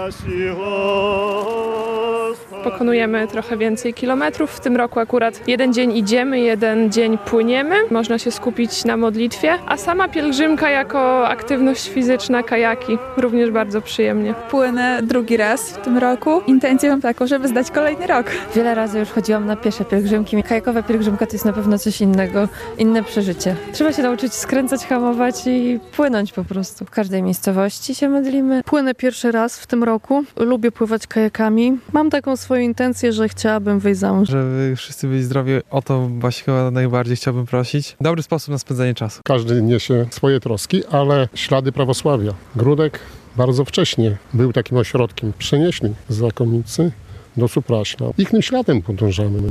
Pokonujemy trochę więcej kilometrów. W tym roku akurat jeden dzień idziemy, jeden dzień płyniemy. Można się skupić na modlitwie, a sama pielgrzymka jako aktywność fizyczna, kajaki, również bardzo przyjemnie. Płynę drugi raz w tym roku. Intencją mam taką, żeby zdać kolejny rok. Wiele razy już chodziłam na piesze pielgrzymki. Kajakowa pielgrzymka to jest na pewno coś innego, inne przeżycie. Trzeba się nauczyć skręcać, hamować i płynąć po prostu. W każdej miejscowości się modlimy. Płynę pierwszy raz w tym roku. Lubię pływać kajakami. Mam taką swoją intencję, że chciałabym wyjść za mąż. Żeby wszyscy byli zdrowi, o to właśnie chyba najbardziej chciałbym prosić. Dobry sposób na spędzanie czasu. Każdy niesie swoje troski, ale ślady prawosławia. Gródek bardzo wcześnie był takim ośrodkiem. Przenieśli zakonnicy do Supraśla. Ich śladem podążamy.